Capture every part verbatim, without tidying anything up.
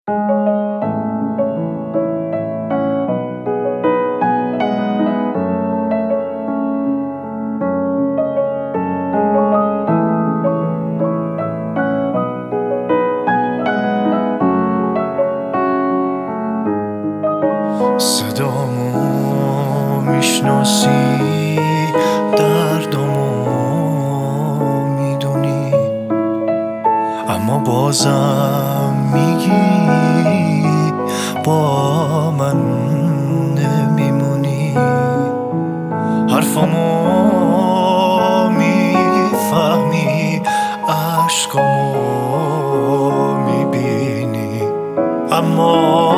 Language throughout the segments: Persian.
صدامو میشناسی، دردامو میدونی، اما بازم میگی با من نمیمونی. حرفامو میفهمی، عشقامو میبینی، اما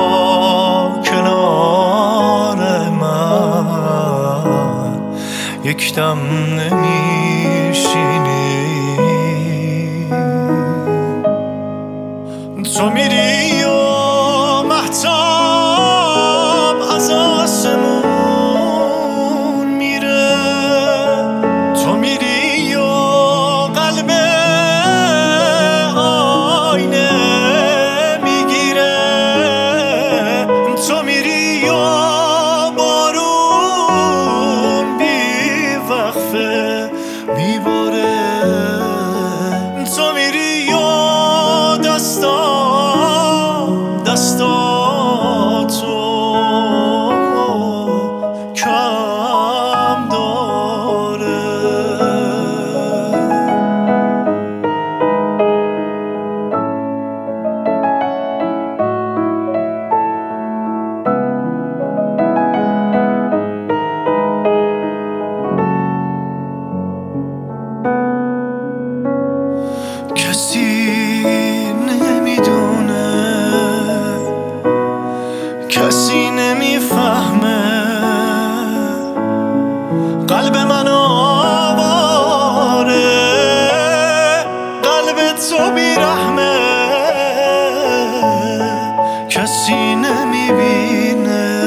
کنار من یک دم نمیشینی. تو میری و مهتاب از آسمون میره، تو میری و قلب آینه میگیره، تو میری و بارون بی وقفه میباره، تو میری و دستا دستاتو کم داره. کسی نمیدونه، کسی نمیفهمه، قلب من آواره، قلب تو بیرحمه، کسی نمیبینه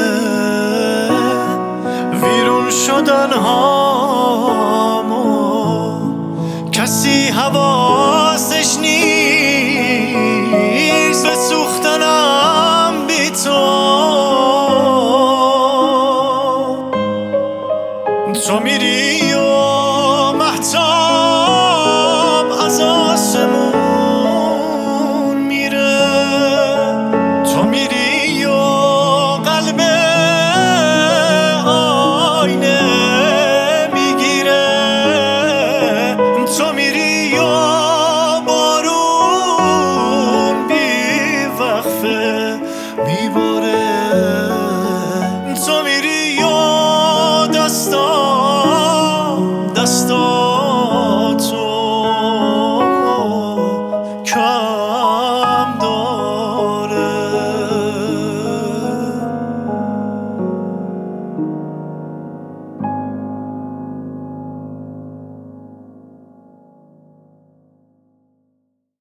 ویرون شدن هامو، کسی حواسش نیست به سوختنم بی تو. تو میری و مهتاب از آسمون میره، تو میری و قلب آینه میگیره، تو میری و بارون بی وقفه میباره، تو میری و دستا